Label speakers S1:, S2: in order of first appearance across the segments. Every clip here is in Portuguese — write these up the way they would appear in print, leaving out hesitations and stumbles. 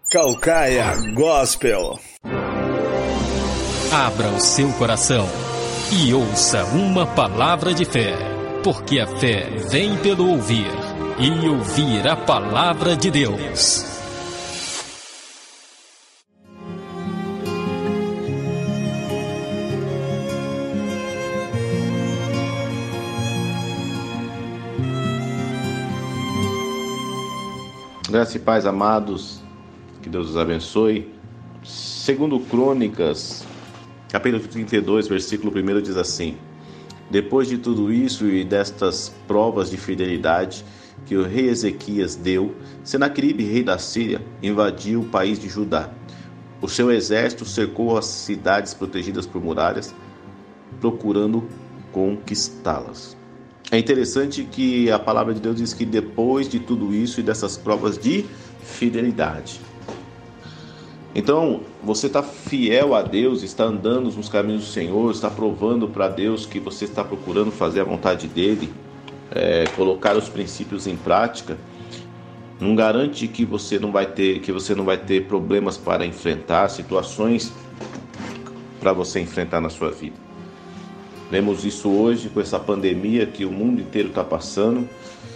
S1: Caucaia Gospel.
S2: Abra o seu coração e ouça uma palavra de fé, porque a fé vem pelo ouvir, e ouvir a palavra de Deus.
S3: Graça e paz, amados, que Deus os abençoe. Segundo Crônicas, capítulo 32, versículo 1 diz assim: Depois de tudo isso e destas provas de fidelidade que o rei Ezequias deu, Senaqueribe, rei da Síria, invadiu o país de Judá. O seu exército cercou as cidades protegidas por muralhas, procurando conquistá-las. É interessante que a palavra de Deus diz que depois de tudo isso e dessas provas de fidelidade. Então, você está fiel a Deus, está andando nos caminhos do Senhor, está provando para Deus que você está procurando fazer a vontade dEle, colocar os princípios em prática. Não garante que você não vai ter problemas para enfrentar, situações para você enfrentar na sua vida. Vemos isso hoje com essa pandemia que o mundo inteiro está passando,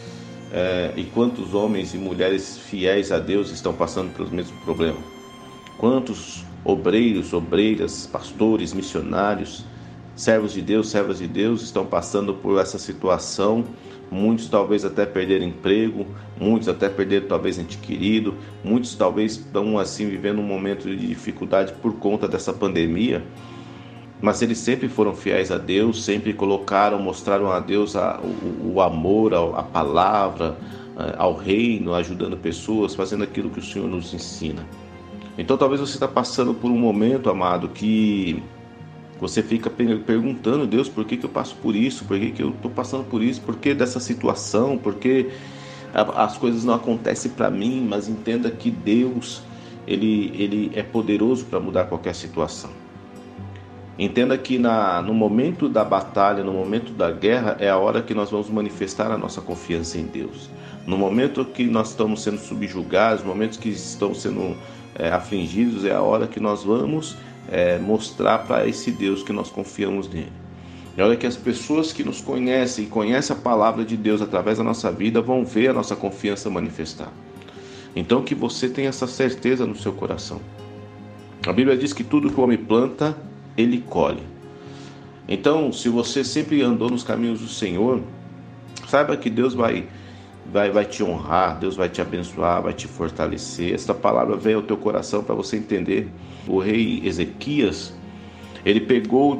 S3: e quantos homens e mulheres fiéis a Deus estão passando pelos mesmos problemas. Quantos obreiros, obreiras, pastores, missionários, servos de Deus, servas de Deus estão passando por essa situação. Muitos talvez até perderam emprego, muitos até perderam talvez ente querido, muitos talvez estão assim vivendo um momento de dificuldade por conta dessa pandemia. Mas eles sempre foram fiéis a Deus, sempre mostraram a Deus o amor, a palavra, ao reino, ajudando pessoas, fazendo aquilo que o Senhor nos ensina. Então talvez você está passando por um momento, amado, que você fica perguntando: Deus, por que eu passo por isso? Por que eu estou passando por isso? Por que dessa situação? Por que as coisas não acontecem para mim? Mas entenda que Deus, Ele é poderoso para mudar qualquer situação. Entenda que no momento da batalha, no momento da guerra, é a hora que nós vamos manifestar a nossa confiança em Deus. No momento que nós estamos sendo subjugados, no momento que estamos sendo afligidos, é a hora que nós vamos mostrar para esse Deus que nós confiamos nele. É a hora que as pessoas que nos conhecem e conhecem a palavra de Deus através da nossa vida vão ver a nossa confiança manifestar. Então que você tenha essa certeza no seu coração. A Bíblia diz que tudo que o homem planta, ele colhe. Então, se você sempre andou nos caminhos do Senhor, saiba que Deus vai te honrar, Deus vai te abençoar, vai te fortalecer. Esta palavra veio ao teu coração para você entender. O rei Ezequias, ele pegou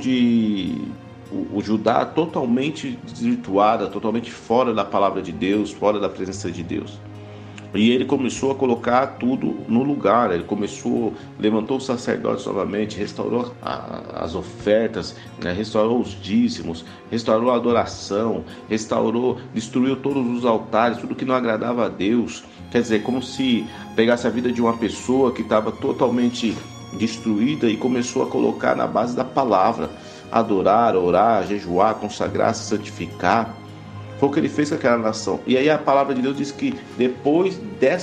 S3: o Judá totalmente desvirtuada, totalmente fora da palavra de Deus, fora da presença de Deus. E ele começou a colocar tudo no lugar. Ele levantou os sacerdotes novamente, restaurou as ofertas, restaurou os dízimos, restaurou a adoração, destruiu todos os altares, tudo que não agradava a Deus. Quer dizer, como se pegasse a vida de uma pessoa que estava totalmente destruída e começou a colocar na base da palavra, adorar, orar, jejuar, consagrar, se santificar. Foi o que ele fez com aquela nação. E aí a palavra de Deus diz que depois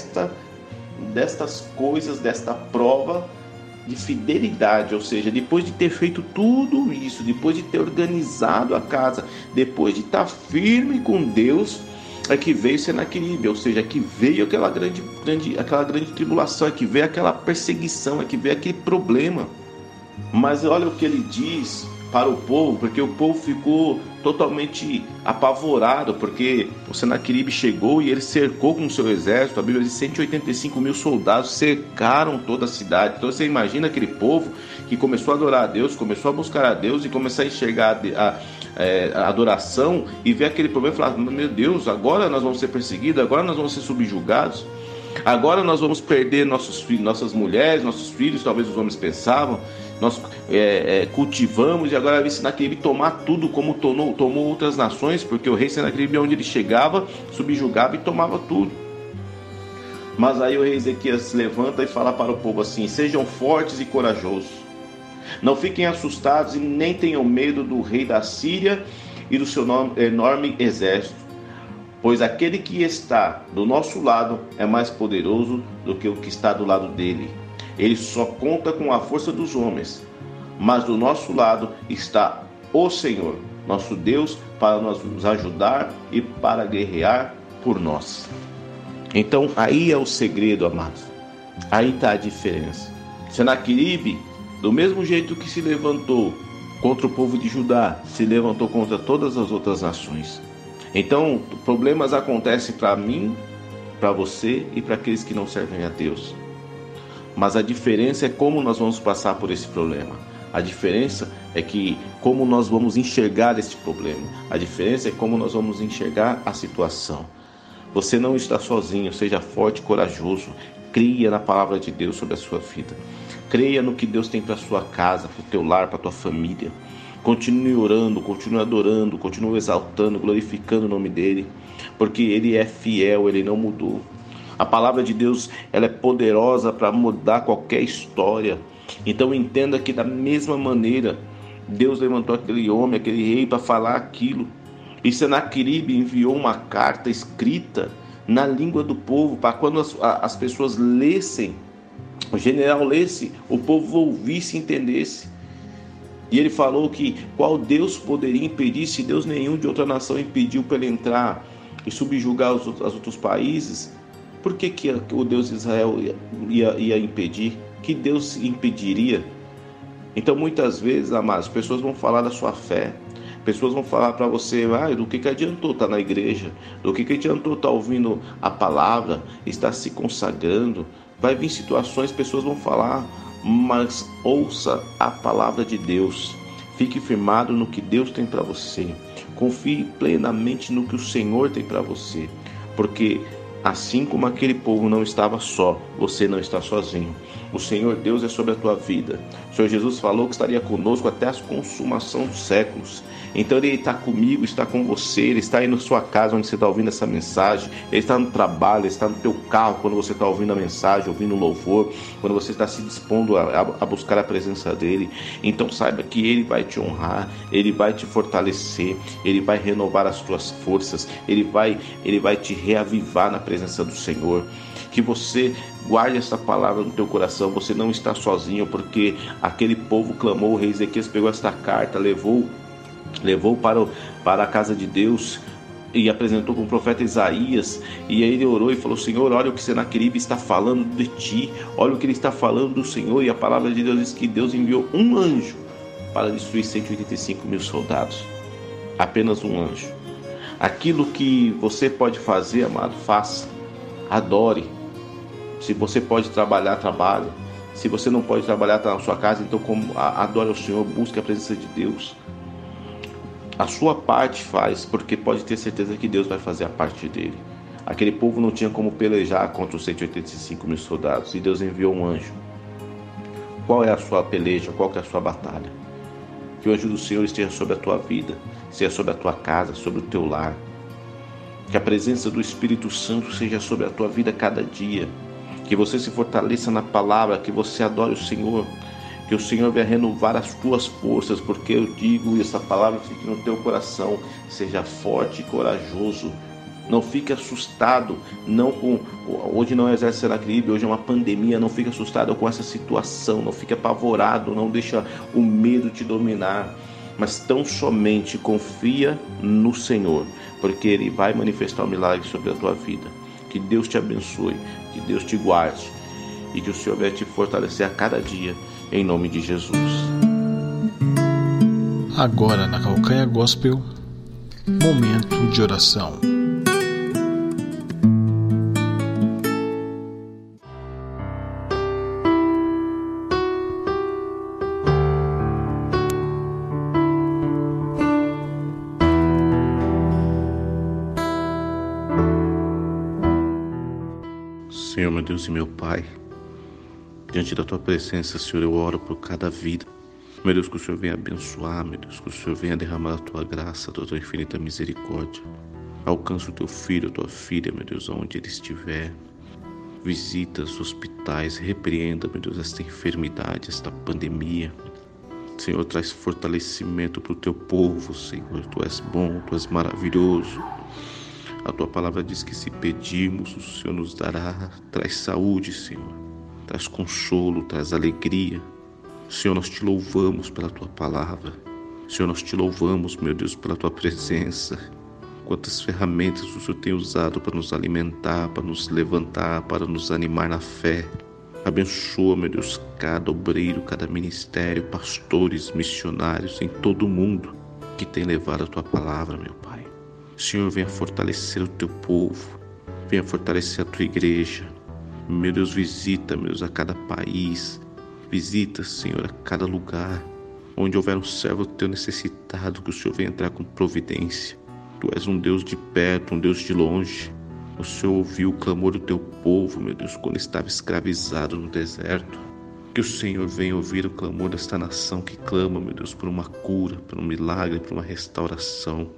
S3: destas coisas, desta prova de fidelidade, ou seja, depois de ter feito tudo isso, depois de ter organizado a casa, depois de estar firme com Deus, é que veio Senaqueribe, ou seja, é que veio aquela grande tribulação, é que veio aquela perseguição, é que veio aquele problema. Mas olha o que ele diz para o povo, porque o povo ficou totalmente apavorado, porque o Senaqueribe chegou e ele cercou com o seu exército. A Bíblia diz 185 mil soldados cercaram toda a cidade. Então você imagina aquele povo que começou a adorar a Deus, começou a buscar a Deus e começar a enxergar a adoração e ver aquele problema e falar: meu Deus, agora nós vamos ser perseguidos, agora nós vamos ser subjugados, agora nós vamos perder nossos filhos, nossas mulheres, nossos filhos. Talvez os homens pensavam. Nós cultivamos e agora vem Senaqueribe tomar tudo como tomou outras nações, porque o rei Senaqueribe, onde ele chegava, subjugava e tomava tudo. Mas aí o rei Ezequias se levanta e fala para o povo assim: sejam fortes e corajosos, não fiquem assustados e nem tenham medo do rei da Síria e do seu enorme exército, pois aquele que está do nosso lado é mais poderoso do que o que está do lado dele. Ele só conta com a força dos homens, mas do nosso lado está o Senhor, nosso Deus, para nos ajudar e para guerrear por nós. Então aí é o segredo, amados. Aí está a diferença. Senaqueribe, do mesmo jeito que se levantou contra o povo de Judá, se levantou contra todas as outras nações. Então, problemas acontecem para mim, para você e para aqueles que não servem a Deus. Mas a diferença é como nós vamos passar por esse problema. A diferença é que como nós vamos enxergar esse problema. A diferença é como nós vamos enxergar a situação. Você não está sozinho, seja forte e corajoso. Creia na palavra de Deus sobre a sua vida. Creia no que Deus tem para a sua casa, para o teu lar, para a tua família. Continue orando, continue adorando, continue exaltando, glorificando o nome dele, porque ele é fiel, ele não mudou. A palavra de Deus, ela é poderosa para mudar qualquer história. Então entenda que da mesma maneira, Deus levantou aquele homem, aquele rei para falar aquilo. E Senaqueribe enviou uma carta escrita na língua do povo, para quando as pessoas lessem, o general lesse, o povo ouvisse e entendesse. E ele falou que qual Deus poderia impedir, se Deus nenhum de outra nação impediu para ele entrar e subjugar os outros países? Por que o Deus de Israel ia impedir? Que Deus impediria? Então muitas vezes, amados, pessoas vão falar da sua fé. Pessoas vão falar para você, do que adiantou estar na igreja? Do que adiantou estar ouvindo a palavra? Estar se consagrando? Vai vir situações, pessoas vão falar, mas ouça a palavra de Deus. Fique firmado no que Deus tem para você. Confie plenamente no que o Senhor tem para você. Porque assim como aquele povo não estava só, você não está sozinho. O Senhor Deus é sobre a tua vida. O Senhor Jesus falou que estaria conosco até a consumação dos séculos. Então Ele está comigo, está com você, Ele está aí na sua casa onde você está ouvindo essa mensagem, Ele está no trabalho, Ele está no teu carro quando você está ouvindo a mensagem, ouvindo o louvor, quando você está se dispondo a buscar a presença dEle. Então saiba que Ele vai te honrar, Ele vai te fortalecer, Ele vai renovar as tuas forças, Ele vai te reavivar na presença do Senhor. Que você guarde essa palavra no teu coração. Você não está sozinho, porque aquele povo clamou, o rei Ezequias pegou esta carta, levou para a casa de Deus e apresentou com o profeta Isaías, e aí ele orou e falou: Senhor, olha o que Senaqueribe está falando de ti, olha o que ele está falando do Senhor. E a palavra de Deus diz que Deus enviou um anjo para destruir 185 mil soldados, apenas um anjo. Aquilo que você pode fazer, amado, faça, adore. Se você pode trabalhar, trabalhe. Se você não pode trabalhar, está na sua casa, então adore ao Senhor, busque a presença de Deus. A sua parte faz, porque pode ter certeza que Deus vai fazer a parte dele. Aquele povo não tinha como pelejar contra os 185 mil soldados, e Deus enviou um anjo. Qual é a sua peleja? Qual que é a sua batalha? Que o anjo do Senhor esteja sobre a tua vida, seja sobre a tua casa, sobre o teu lar. Que a presença do Espírito Santo seja sobre a tua vida cada dia. Que você se fortaleça na palavra, que você adore o Senhor. Que o Senhor venha renovar as tuas forças, porque eu digo, e essa palavra fique no teu coração, seja forte e corajoso. Não fique assustado, hoje não é exército Senaqueribe, hoje é uma pandemia, não fique assustado com essa situação, não fique apavorado, não deixa o medo te dominar, mas tão somente confia no Senhor, porque Ele vai manifestar um milagre sobre a tua vida. Que Deus te abençoe, que Deus te guarde e que o Senhor venha te fortalecer a cada dia, em nome de Jesus.
S4: Agora na Calcaia Gospel, momento de oração.
S3: Senhor, meu Deus e meu Pai, diante da Tua presença, Senhor, eu oro por cada vida. Meu Deus, que o Senhor venha abençoar, meu Deus, que o Senhor venha derramar a Tua graça, a Tua infinita misericórdia. Alcança o Teu filho, a Tua filha, meu Deus, onde ele estiver. Visita os hospitais, repreenda, meu Deus, esta enfermidade, esta pandemia. Senhor, traz fortalecimento para o Teu povo, Senhor. Tu és bom, Tu és maravilhoso. A tua palavra diz que se pedirmos, o Senhor nos dará. Traz saúde, Senhor. Traz consolo, traz alegria. Senhor, nós te louvamos pela tua palavra. Senhor, nós te louvamos, meu Deus, pela tua presença. Quantas ferramentas o Senhor tem usado para nos alimentar, para nos levantar, para nos animar na fé. Abençoa, meu Deus, cada obreiro, cada ministério, pastores, missionários em todo o mundo que tem levado a tua palavra, meu Pai. Senhor, venha fortalecer o teu povo, venha fortalecer a tua igreja. Meu Deus, visita, meu Deus, a cada país, visita, Senhor, a cada lugar onde houver um servo teu necessitado, que o Senhor venha entrar com providência. Tu és um Deus de perto, um Deus de longe. O Senhor ouviu o clamor do teu povo, meu Deus, quando estava escravizado no deserto. Que o Senhor venha ouvir o clamor desta nação que clama, meu Deus, por uma cura, por um milagre, por uma restauração.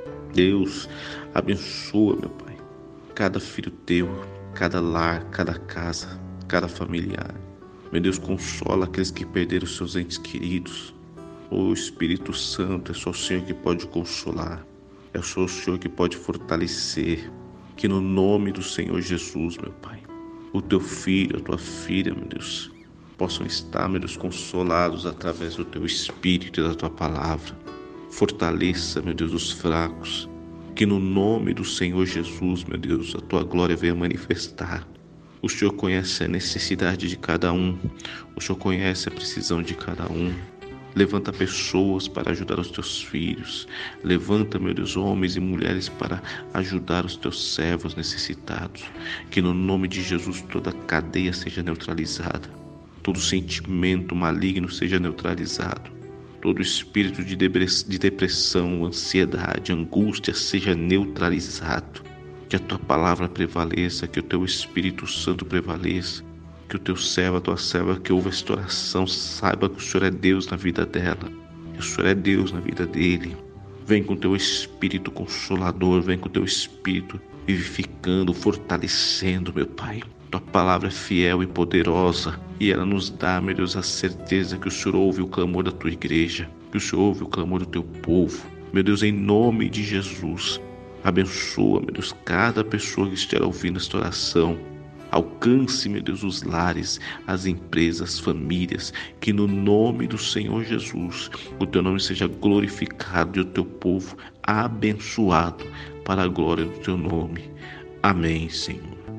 S3: Deus, abençoa, meu Pai, cada filho teu, cada lar, cada casa, cada familiar. Meu Deus, consola aqueles que perderam seus entes queridos. O Espírito Santo, é só o Senhor que pode consolar. É só o Senhor que pode fortalecer. Que no nome do Senhor Jesus, meu Pai, o teu filho, a tua filha, meu Deus, possam estar, meu Deus, consolados através do teu Espírito e da tua palavra. Fortaleça, meu Deus, os fracos. Que no nome do Senhor Jesus, meu Deus, a tua glória venha manifestar. O Senhor conhece a necessidade de cada um. O Senhor conhece a precisão de cada um. Levanta pessoas para ajudar os teus filhos. Levanta, meu Deus, homens e mulheres para ajudar os teus servos necessitados. Que no nome de Jesus toda cadeia seja neutralizada. Todo sentimento maligno seja neutralizado. Todo espírito de depressão, ansiedade, angústia seja neutralizado. Que a tua palavra prevaleça, que o teu Espírito Santo prevaleça. Que o teu servo, a tua serva que ouve esta oração saiba que o Senhor é Deus na vida dela, que o Senhor é Deus na vida dele. Vem com o teu Espírito Consolador, vem com o teu Espírito vivificando, fortalecendo, meu Pai. Tua palavra é fiel e poderosa e ela nos dá, meu Deus, a certeza que o Senhor ouve o clamor da tua igreja, que o Senhor ouve o clamor do teu povo. Meu Deus, em nome de Jesus, abençoa, meu Deus, cada pessoa que estiver ouvindo esta oração. Alcance, meu Deus, os lares, as empresas, as famílias, que no nome do Senhor Jesus, o teu nome seja glorificado e o teu povo abençoado para a glória do teu nome. Amém, Senhor.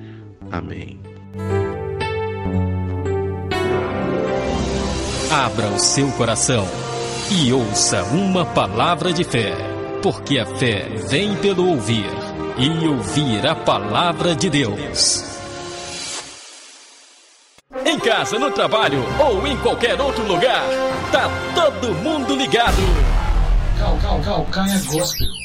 S3: Amém.
S2: Abra o seu coração e ouça uma palavra de fé, porque a fé vem pelo ouvir e ouvir a palavra de Deus. Em casa, no trabalho ou em qualquer outro lugar, tá todo mundo ligado.
S4: Calcaia Gospel.